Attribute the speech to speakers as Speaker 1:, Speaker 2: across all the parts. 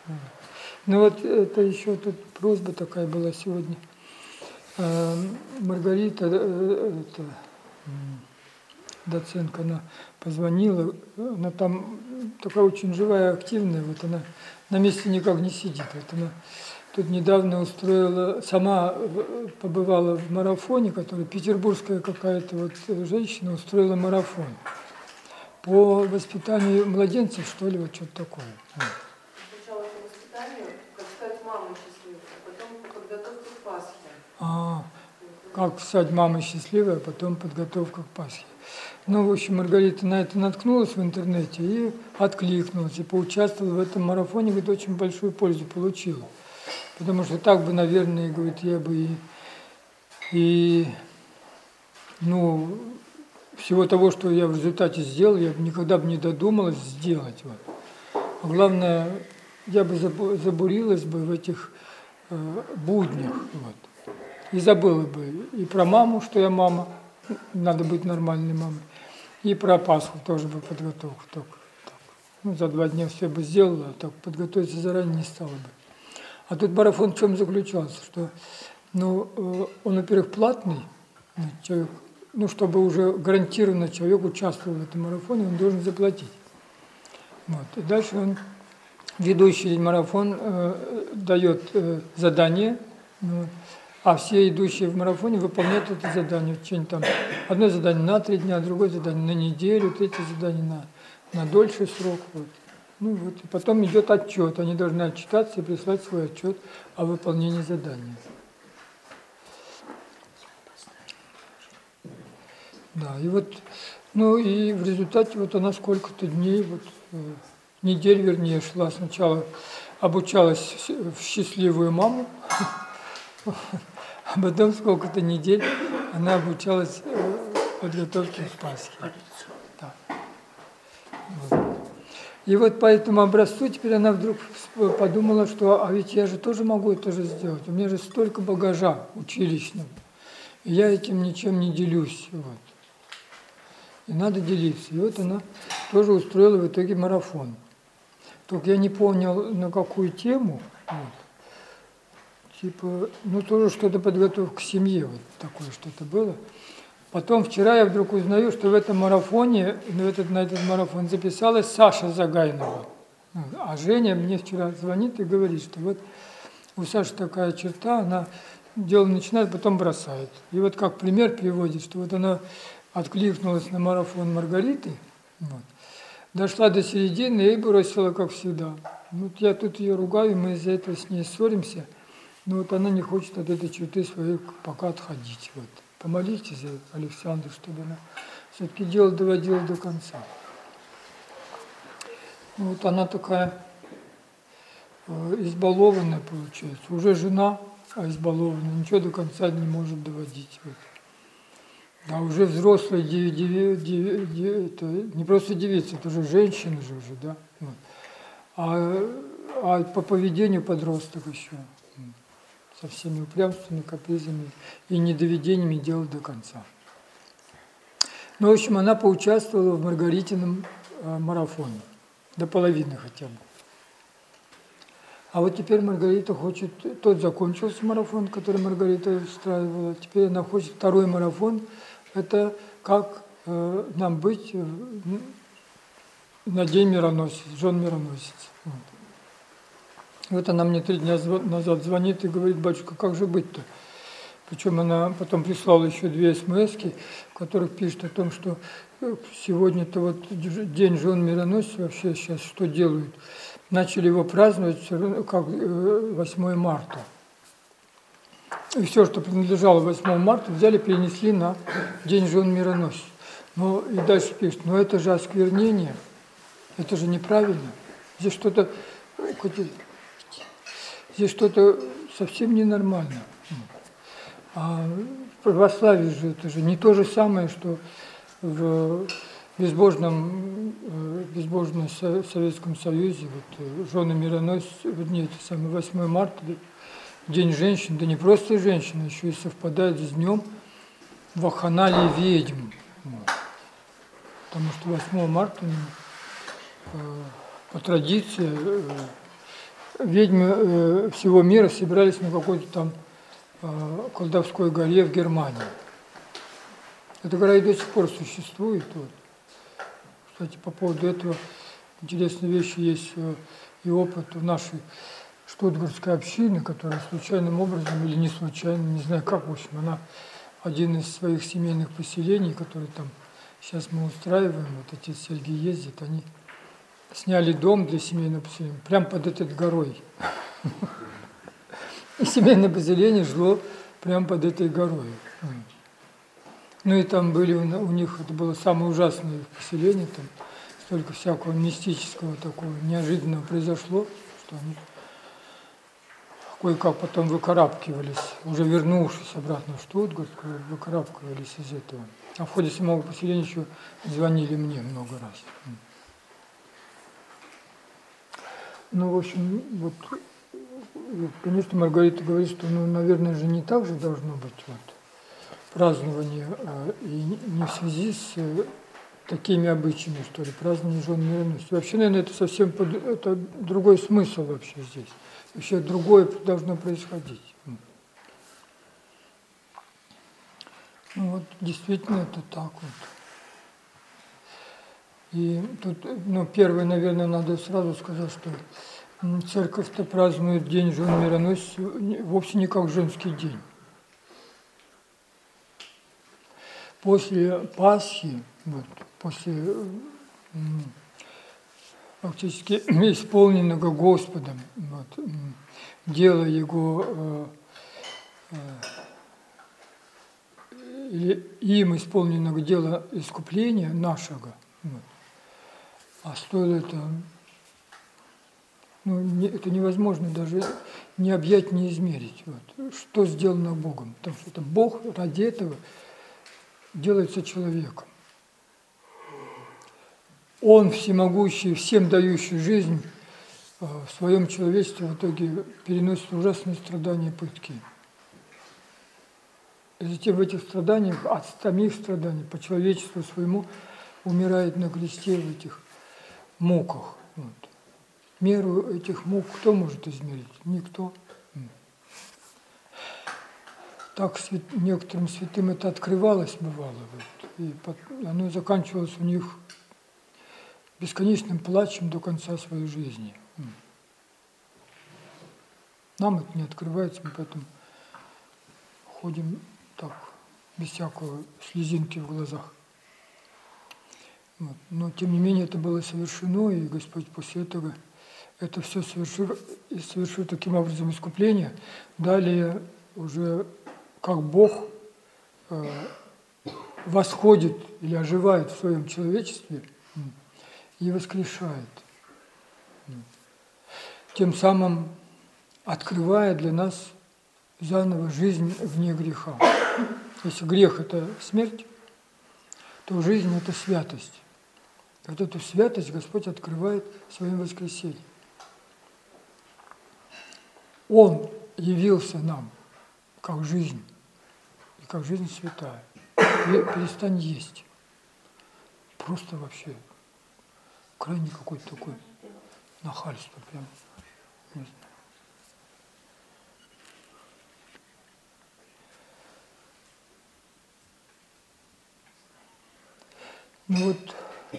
Speaker 1: Ну вот это еще тут просьба такая была сегодня. Маргарита, доцентка, она позвонила, она там такая очень живая, активная, вот она на месте никак не сидит. Вот она тут недавно устроила, сама побывала в марафоне, который петербургская какая-то вот женщина устроила марафон по воспитанию младенцев, что ли, вот что-то такое.
Speaker 2: Сначала по воспитанию, как стать мамой счастливой, а потом по подготовке к Пасхе.
Speaker 1: Как стать мамой счастливой, а потом подготовка к Пасхе. Ну, в общем, Маргарита на это наткнулась в интернете и откликнулась, и поучаствовала в этом марафоне, говорит, очень большую пользу получила. Потому что так бы, наверное, говорит, я бы ну, всего того, что я в результате сделал, я бы никогда бы не додумалась сделать. Вот. А главное, я бы забурилась бы в этих буднях. Вот. И забыла бы и про маму, что я мама, надо быть нормальной мамой, и про Пасху тоже бы подготовку. Так. Ну, за 2 дня все бы сделала, а так подготовиться заранее не стала бы. А тут марафон в чем заключался, что он, во-первых, платный, человек, чтобы уже гарантированно человек участвовал в этом марафоне, он должен заплатить. Вот. И дальше ведущий марафон дает задание, а все идущие в марафоне выполняют это задание в течение одно задание на 3 дня, другое задание на неделю, третье задание на дольший срок. Вот. И потом идет отчет, они должны отчитаться и прислать свой отчет о выполнении задания. Да, и вот, и в результате вот она сколько-то дней, недель, вернее, шла сначала, обучалась в счастливую маму, а потом сколько-то недель она обучалась подготовке к Пасхе. Да. Вот. И вот по этому образцу теперь она вдруг подумала, что а ведь я же тоже могу это же сделать, у меня же столько багажа училищного, и я этим ничем не делюсь. Вот. И надо делиться. И вот она тоже устроила в итоге марафон. Только я не понял, на какую тему. Вот. Тоже что-то подготовка к семье, вот такое что-то было. Потом вчера я вдруг узнаю, что в этом марафоне, на этот марафон записалась Саша Загайнова. А Женя мне вчера звонит и говорит, что вот у Саши такая черта, она дело начинает, потом бросает. И вот как пример приводит, что вот она откликнулась на марафон Маргариты, дошла до середины и бросила, как всегда. Я тут ее ругаю, мы из-за этого с ней ссоримся, но вот она не хочет от этой черты своей пока отходить. Вот. Помолитесь за Александру, чтобы она все-таки дело доводила до конца. Вот она такая избалованная получается, уже жена, а избалованная, ничего до конца не может доводить. Вот. Да, уже взрослая это не просто девица, это уже женщина же уже, да. Вот. А по поведению подросток еще. Со всеми упрямствами, капризами и недоведениями дела до конца. В общем, она поучаствовала в Маргаритином марафоне, до половины хотя бы. А вот теперь Маргарита хочет, тот закончился марафон, который Маргарита устраивала, теперь она хочет второй марафон, это как нам быть на День мироносец, жен мироносец. Вот она мне 3 дня назад звонит и говорит, батюшка, как же быть-то? Причем она потом прислала еще 2 смс-ки, в которых пишет о том, что сегодня-то вот День жен мироносцев, вообще сейчас что делают? Начали его праздновать как 8 марта. И все, что принадлежало 8 марта, взяли, перенесли на День жен мироносцев. И дальше пишет, это же осквернение, это же неправильно. Здесь что-то совсем ненормально. А в православии же это же не то же самое, что в безбожном Советском Союзе, жены мироносцев, это самое 8 марта, День женщин, да не просто женщин, еще и совпадает с днем вакханалии ведьм. Потому что 8 марта по традиции ведьмы всего мира собирались на какой-то там колдовской горе в Германии. Эта гора и до сих пор существует. Вот. Кстати, по поводу этого интересные вещи есть и опыт в нашей штутгартской общины, которая случайным образом или не случайно, не знаю как, в общем, она один из своих семейных поселений, которые там сейчас мы устраиваем, вот отец Сергей ездит, они сняли дом для семейного поселения прямо под этой горой. И семейное поселение жило прямо под этой горой. Ну и там были у них, это было самое ужасное поселение, там столько всякого мистического такого неожиданного произошло, что они кое-как потом выкарабкивались, уже вернувшись обратно в Штутгарт, выкарабкивались из этого. А в ходе самого поселения еще звонили мне много раз. Ну, в общем, вот, конечно, Маргарита говорит, что, ну, наверное же не так же должно быть вот, празднование, и не в связи с такими обычаями, что ли, празднование жен мироносцев. Вообще, наверное, это совсем это другой смысл вообще здесь. Вообще другое должно происходить. Ну вот, действительно, это так вот. И тут, ну, первое, наверное, надо сразу сказать, что церковь-то празднует День жен мироносцев вовсе не как женский день. После Пасхи, вот, после фактически исполненного Господом вот, дела Его, или им исполненного дела искупления нашего, вот, а стоило это, ну, это невозможно даже не объять, не измерить. Вот, что сделано Богом, потому что это Бог ради этого делается человеком. Он, всемогущий, всем дающий жизнь, в своем человечестве в итоге переносит ужасные страдания и пытки. И затем в этих страданиях, от самих страданий, по человечеству своему, умирает на кресте в этих муках. Вот. Меру этих мук кто может измерить? Никто. Так некоторым святым это открывалось, бывало. Вот, и оно заканчивалось у них бесконечным плачем до конца своей жизни. Нам это не открывается, мы поэтому ходим так, без всякого слезинки в глазах. Вот. Но тем не менее это было совершено, и Господь после этого это все совершил таким образом искупление. Далее уже как Бог восходит или оживает в своем человечестве и воскрешает, тем самым открывая для нас заново жизнь вне греха. Если грех – это смерть, то жизнь – это святость. И вот эту святость Господь открывает своим воскресением. Он явился нам как жизнь, и как жизнь святая. Перестань есть. Просто вообще крайне какое-то такое нахальство прям. Не знаю. Ну вот,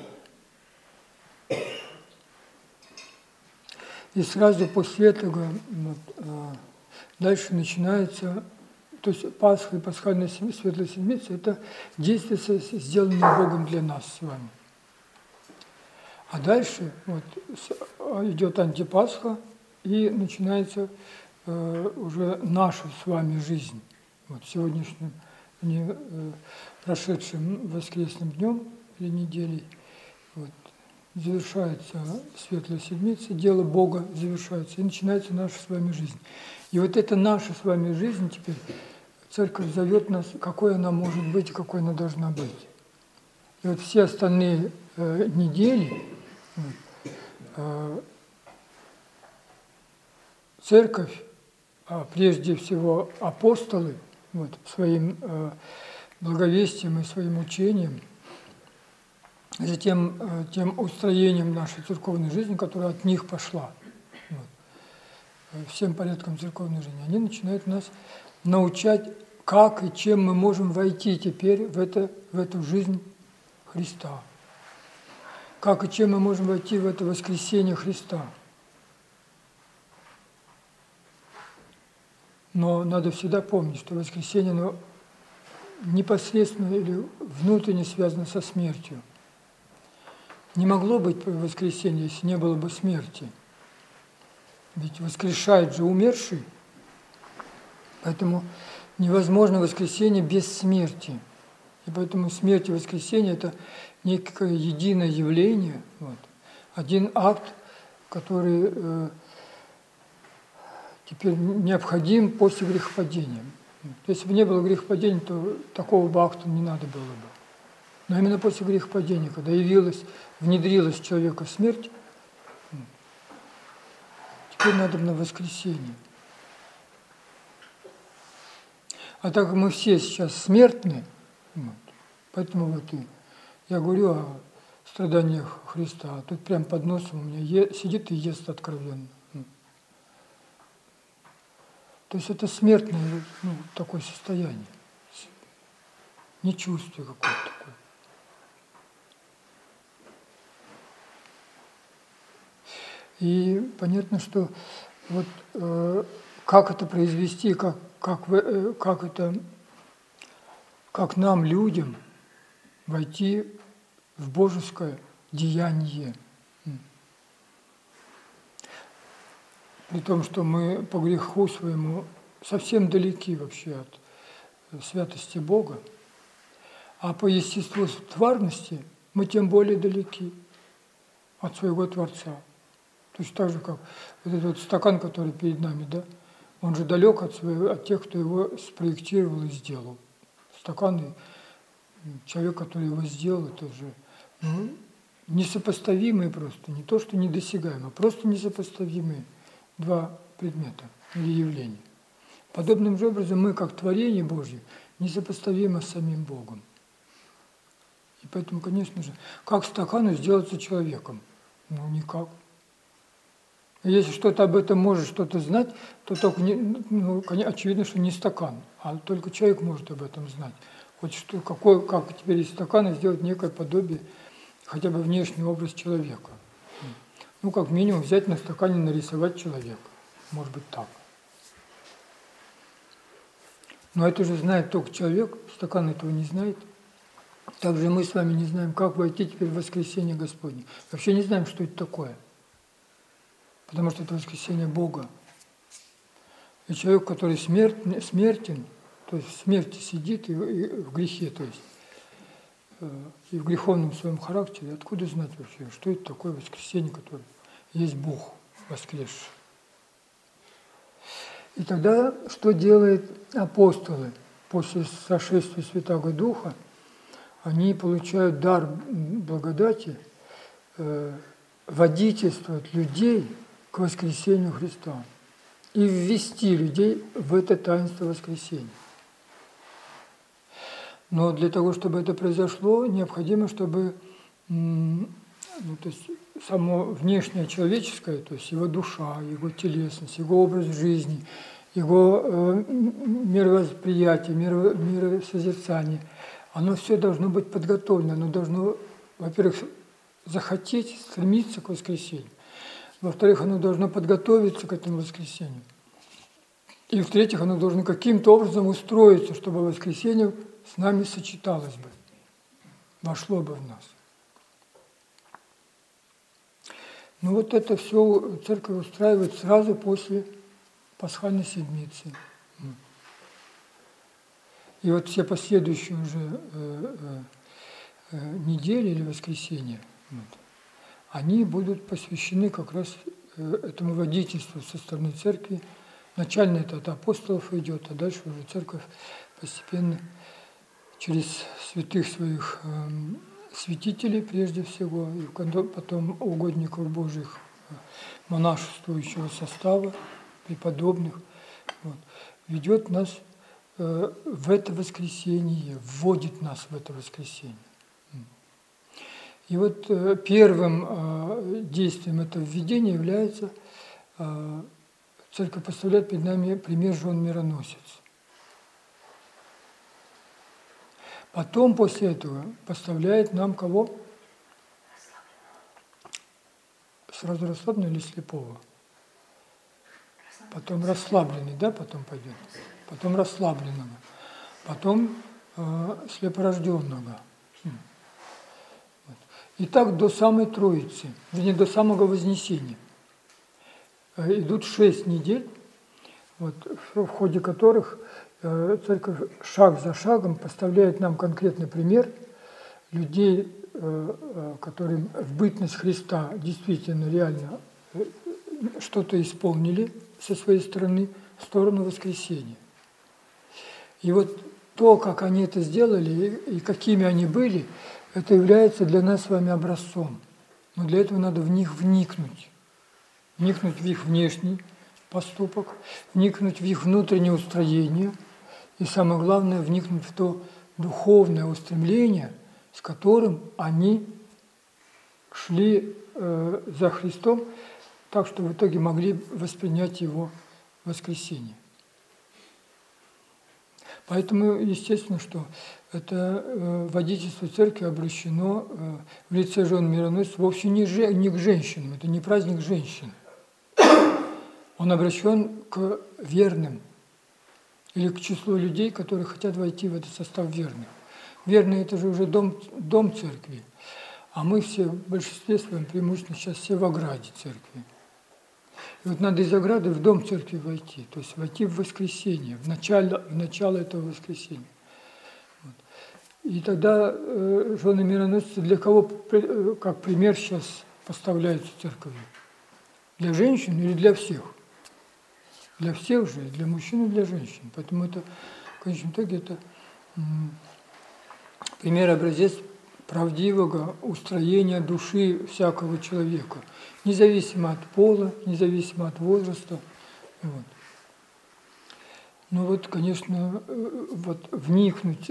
Speaker 1: и сразу после этого вот, дальше начинается, то есть Пасха и Пасхальная Светлая Седмица – это действие, сделанное Богом для нас с вами. А дальше вот, идет антипасха, и начинается уже наша с вами жизнь. Вот сегодняшним, прошедшим воскресным днем или неделей, вот, завершается Светлая Седмица, дело Бога завершается, и начинается наша с вами жизнь. И вот эта наша с вами жизнь теперь, Церковь зовет нас, какой она может быть и какой она должна быть. И вот все остальные недели Церковь, а прежде всего апостолы, вот, своим благовестием и своим учением, затем тем устроением нашей церковной жизни, которая от них пошла. Вот. всем порядкам церковной жизни, они начинают нас научать, как и чем мы можем войти теперь в эту жизнь Христа. Как и чем мы можем войти в это воскресение Христа. Но надо всегда помнить, что воскресение оно непосредственно или внутренне связано со смертью. Не могло быть воскресения, если не было бы смерти. Ведь воскрешает же умерший, поэтому невозможно воскресение без смерти. И поэтому смерть и воскресение – это некое единое явление, вот, один акт, который теперь необходим после грехопадения. Если бы не было грехопадения, то такого бы акта не надо было бы. Но именно после грехопадения, когда внедрилась в человека смерть, теперь надо на воскресение. А так как мы все сейчас смертны, вот, поэтому вот я говорю о страданиях Христа, а тут прям под носом у меня сидит и ест откровенно. То есть это смертное такое состояние, нечувствие какое-то такое. И понятно, что вот как это произвести, как нам, людям, войти в божеское деяние. При том, что мы по греху своему совсем далеки вообще от святости Бога, а по естеству тварности мы тем более далеки от своего Творца. Точно так же, как вот этот вот стакан, который перед нами, да, он же далек от тех, кто его спроектировал и сделал. Стакан и человек, который его сделал, это же несопоставимые просто, не то, что недосягаемые, а просто несопоставимые два предмета или явления. Подобным же образом мы, как творение Божье, несопоставимы с самим Богом. И поэтому, конечно же, как стакану сделаться человеком? Ну, никак. И если что-то об этом может что-то знать, то только очевидно, что не стакан, а только человек может об этом знать. Вот что, как теперь из стакана сделать некое подобие, хотя бы внешний образ человека. Ну, как минимум, взять на стакане, нарисовать человека. Может быть, так. Но это же знает только человек, стакан этого не знает. Также мы с вами не знаем, как войти теперь в воскресение Господне. Вообще не знаем, что это такое. Потому что это воскресение Бога. И человек, который смертен, то есть в смерти сидит и в грехе, то есть и в греховном своем характере, откуда знать вообще, что это такое воскресение, которое есть Бог воскресший. И тогда что делают апостолы? После сошествия Святаго Духа они получают дар благодати водительствовать людей к воскресению Христа и ввести людей в это таинство воскресения. Но для того, чтобы это произошло, необходимо, чтобы то есть само внешнее человеческое, то есть его душа, его телесность, его образ жизни, его мировосприятие, миросозерцание, оно все должно быть подготовлено, оно должно, во-первых, захотеть, стремиться к воскресению, во-вторых, оно должно подготовиться к этому воскресению, и в-третьих, оно должно каким-то образом устроиться, чтобы воскресенье с нами сочеталось бы, вошло бы в нас. Ну вот это все церковь устраивает сразу после Пасхальной Седмицы. И вот все последующие уже недели или воскресенья, они будут посвящены как раз этому водительству со стороны церкви. Начально это от апостолов идет, а дальше уже церковь постепенно через святых своих святителей прежде всего, и потом угодников Божьих, монашествующего состава, преподобных, ведет нас в это воскресение, вводит нас в это воскресение. И вот первым действием этого введения является церковь поставляет перед нами пример жен-мироносец. Потом после этого поставляет нам кого? Сразу расслабленного или слепого? Потом расслабленный, да, потом пойдет? Потом расслабленного. Потом слепорожденного. И так до самой Троицы, вернее, до самого Вознесения. Идут 6 недель, вот, в ходе которых церковь шаг за шагом поставляет нам конкретный пример людей, которые в бытность Христа действительно реально что-то исполнили со своей стороны в сторону воскресения. И вот то, как они это сделали и какими они были, это является для нас с вами образцом. Но для этого надо в них вникнуть. Вникнуть в их внешний поступок, вникнуть в их внутреннее устроение и, самое главное, вникнуть в то духовное устремление, с которым они шли за Христом, так что в итоге могли воспринять Его воскресение. Поэтому, естественно, что это водительство церкви обращено в лице жен мироносцев вовсе не к женщинам, это не праздник женщин. Он обращен к верным или к числу людей, которые хотят войти в этот состав верных. Верные – это же уже дом церкви, а мы все в большинстве своем преимущественно сейчас все в ограде церкви. И вот надо из ограды в дом церкви войти, то есть войти в воскресенье, в начало этого воскресения. Вот. И тогда жены мироносцы для кого, как пример, сейчас поставляются церковью? Для женщин или для всех? Для всех же, для мужчин и для женщин. Поэтому это, в конечном итоге, это пример-образец правдивого устроения души всякого человека, независимо от пола, независимо от возраста. Вот. Ну вот, конечно, вот вникнуть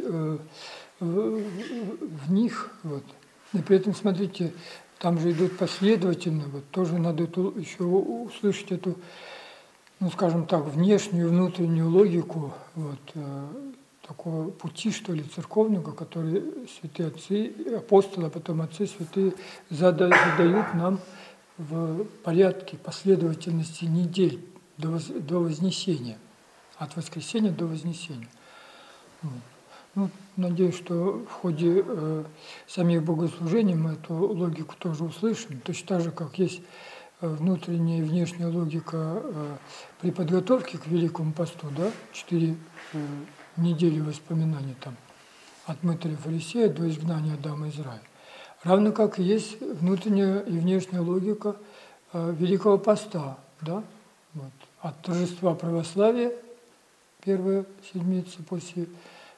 Speaker 1: в них, вот. И при этом, смотрите, там же идут последовательно, вот тоже надо еще услышать эту, ну, скажем так, внешнюю и внутреннюю логику вот, такого пути, что ли, церковного, который святые отцы, апостолы, а потом отцы святые задают нам в порядке последовательности недель до Вознесения, от воскресения до Вознесения. Вот. Ну, надеюсь, что в ходе самих богослужений мы эту логику тоже услышим, точно так же, как есть внутренняя и внешняя логика при подготовке к Великому посту, да, 4 недели воспоминаний там, от мытаря фарисея до изгнания Адама из рая. Равно как и есть внутренняя и внешняя логика Великого поста, да, вот, от торжества православия, первая седмица после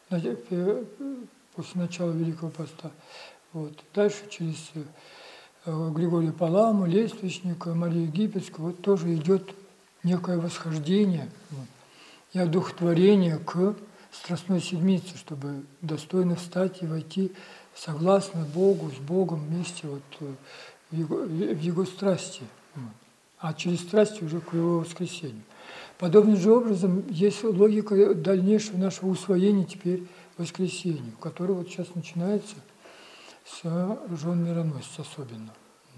Speaker 1: начала Великого поста, вот, дальше через Григория Паламу, Лествичника, Марию Египетскую, вот тоже идет некое восхождение вот, и одухотворение к Страстной Седмице, чтобы достойно встать и войти согласно Богу, с Богом вместе вот, в Его страсти, вот, а через страсти уже к Его воскресению. Подобным же образом есть логика дальнейшего нашего усвоения теперь воскресению, которое вот сейчас начинается с жен мироносец особенно.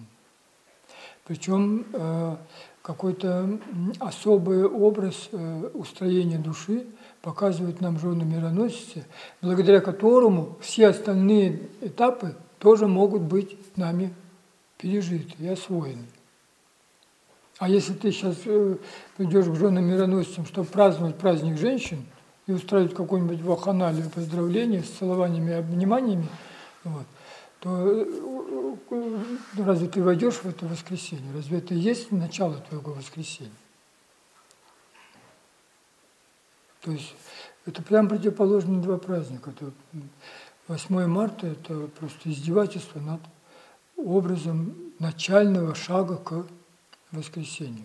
Speaker 1: Причем какой-то особый образ устроения души показывает нам жены мироносицы, благодаря которому все остальные этапы тоже могут быть нами пережиты и освоены. А если ты сейчас придешь к женам мироносицам, чтобы праздновать праздник женщин и устраивать какую-нибудь вакханалию поздравления с целованиями и обниманиями, вот, то разве ты войдешь в это воскресенье? Разве это и есть начало твоего воскресения? То есть это прям противоположные два праздника. Это 8 марта – это просто издевательство над образом начального шага к воскресению.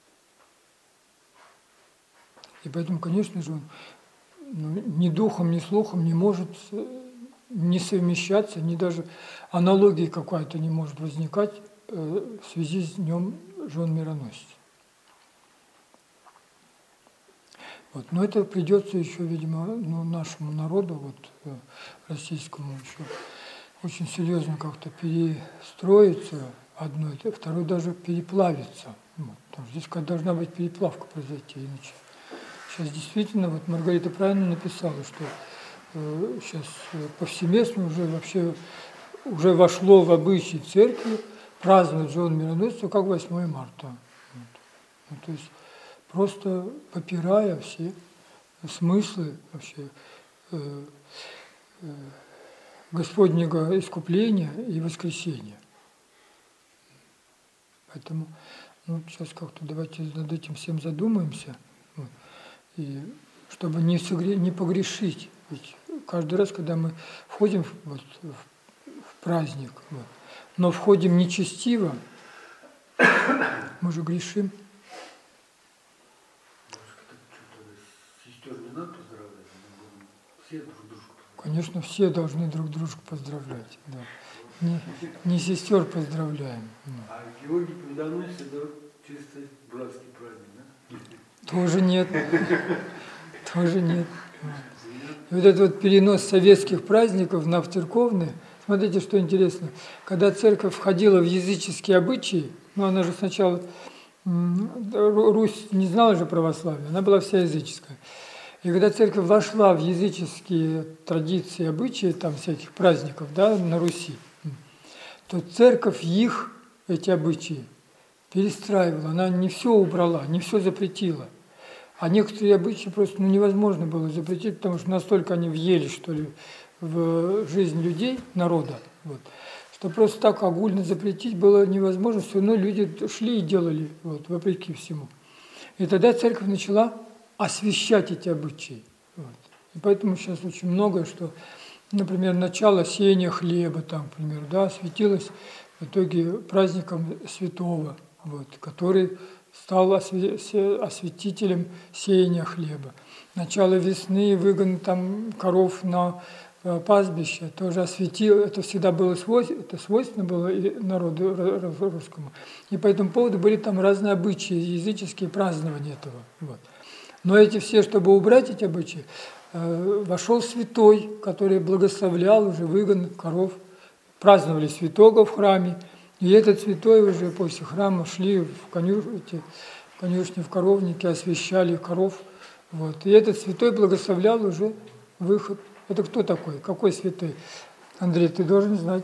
Speaker 1: И поэтому, конечно же, он ни духом, ни слухом не может не совмещаться, ни даже аналогии какая-то не может возникать в связи с днем жен мироносец. Вот. Но это придется еще, видимо, ну, нашему народу, вот, российскому еще, очень серьезно как-то перестроиться, одно, второе даже переплавиться. Вот. Потому что здесь должна быть переплавка произойти, иначе. Сейчас действительно, вот Маргарита правильно написала, что сейчас повсеместно уже вообще уже вошло в обычай церкви праздновать Жен Мироносца как 8 марта. Вот. Ну, то есть просто попирая все смыслы вообще Господнего искупления и воскресения. Поэтому ну, сейчас как-то давайте над этим всем задумаемся, вот, и чтобы не погрешить. Ведь каждый раз, когда мы входим вот, в праздник, вот, но входим нечестиво, мы же грешим.
Speaker 3: Сестер не надо поздравлять, все друг дружку.
Speaker 1: Конечно, все должны друг дружку поздравлять. Да. Не сестер поздравляем.
Speaker 3: А Георгий Победоносец – это чисто братский праздник, да?
Speaker 1: Тоже нет. Тоже нет. И вот этот вот перенос советских праздников на церковные, смотрите, что интересно. Когда церковь входила в языческие обычаи, ну она же сначала, Русь не знала же православия, она была вся языческая. И когда церковь вошла в языческие традиции, обычаи, там всяких праздников, да, на Руси, то церковь их, эти обычаи, перестраивала. Она не все убрала, не все запретила. А некоторые обычаи просто невозможно было запретить, потому что настолько они въелись, что ли, в жизнь людей, народа, вот, что просто так огульно запретить было невозможно. Все равно люди шли и делали, вот, вопреки всему. И тогда церковь начала освящать эти обычаи. Вот. И поэтому сейчас очень многое, что, например, начало сеяния хлеба, там, к примеру, да, осветилось в итоге праздником святого, вот, который стал осветителем сеяния хлеба. Начало весны, выгон там коров на пастбище тоже осветил, это всегда было это свойственно было народу русскому. И по этому поводу были там разные обычаи, языческие празднования этого. Вот. Но эти все, чтобы убрать эти обычаи, вошел святой, который благословлял уже выгон коров, праздновали святого в храме, и этот святой уже после храма шли в конюшни, в коровники, освящали коров. Вот. И этот святой благословлял уже выход. Это кто такой? Какой святой? Андрей, ты должен знать.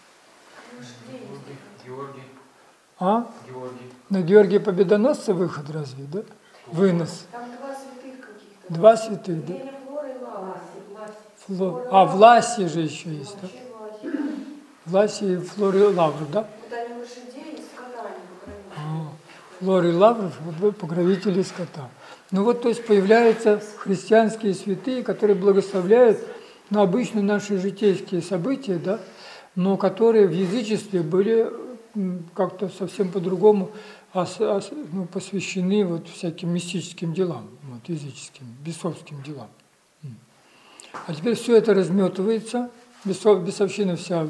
Speaker 3: Георгий.
Speaker 1: А?
Speaker 3: Георгий.
Speaker 1: На Георгия Победоносца выход разве, да? Вынос.
Speaker 2: Там два святых каких-то.
Speaker 1: Два святых, да?
Speaker 2: Флора и Лава.
Speaker 1: Власия же еще есть, да?
Speaker 2: Вообще Власия.
Speaker 1: Власия и Флора и Лавр, да?
Speaker 2: Вот они лошадей и скота они покровители.
Speaker 1: Флора и Лавр, вот покровители скота. Ну вот, то есть появляются христианские святые, которые благословляют на обычные наши житейские события, да, но которые в язычестве были как-то совсем по-другому посвящены вот всяким мистическим делам, вот, языческим, бесовским делам. А теперь все это разметывается, бесовщина вся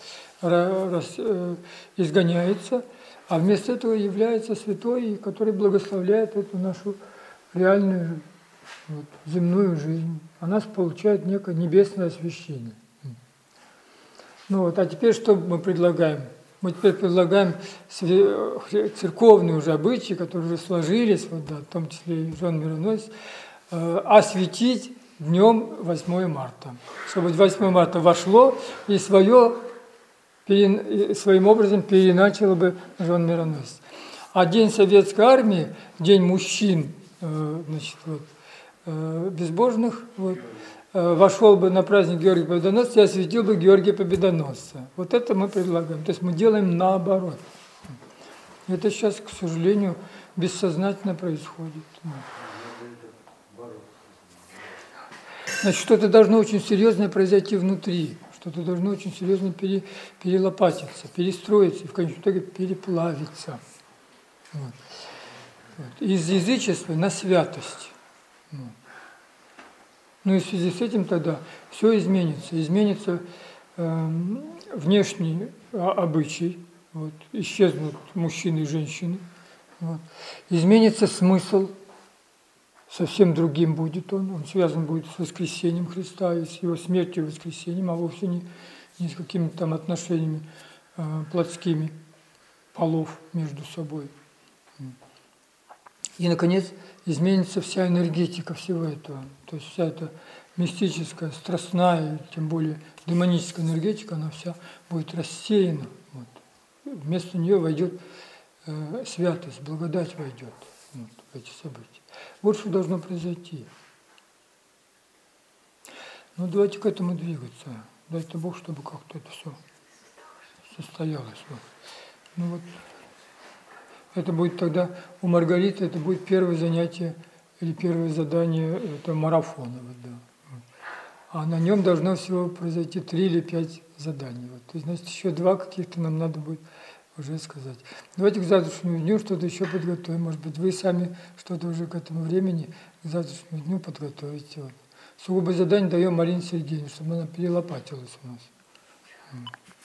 Speaker 1: изгоняется, а вместо этого является святой, который благословляет эту нашу реальную вот, земную жизнь. Она получает некое небесное освящение. Ну вот, а теперь что мы предлагаем? Мы теперь предлагаем церковные уже обычаи, которые уже сложились, вот, да, в том числе и Жен Мироносец, осветить днем 8 марта. Чтобы 8 марта вошло и своим образом переначало бы Жен Мироносец. А День Советской Армии, День мужчин, значит, вот, безбожных, вот, вошел бы на праздник Георгия Победоносца и осветил бы Георгия Победоносца. Вот это мы предлагаем. То есть мы делаем наоборот. Это сейчас, к сожалению, бессознательно происходит. Значит, что-то должно очень серьезное произойти внутри, что-то должно очень серьезно перелопатиться, перестроиться и в конечном итоге переплавиться. Вот. Из язычества на святость. Ну и в связи с этим тогда все изменится. Изменится внешний обычай, вот, исчезнут мужчины и женщины. Вот. Изменится смысл совсем другим будет он связан будет с воскресением Христа и с его смертью и воскресением, а вовсе не с какими-то там отношениями плотскими полов между собой. И, наконец, изменится вся энергетика всего этого. То есть вся эта мистическая, страстная, тем более демоническая энергетика, она вся будет рассеяна. Вот. Вместо нее войдет святость, благодать войдет в эти события. Вот что должно произойти. Ну, давайте к этому двигаться. Дай-то Бог, чтобы как-то это все состоялось. Вот. Ну вот, это будет тогда у Маргариты, это будет первое занятие или первое задание этого марафона. Вот, да. А на нем должно всего произойти 3 или 5 заданий. Вот. То есть, значит, еще 2 каких-то нам надо будет уже сказать. Давайте к завтрашнему дню что-то еще подготовим. Может быть, вы сами что-то уже к этому времени, к завтрашнему дню подготовите. Вот. Сугубо задание даем Марине Сергеевне, чтобы она перелопатилась у нас.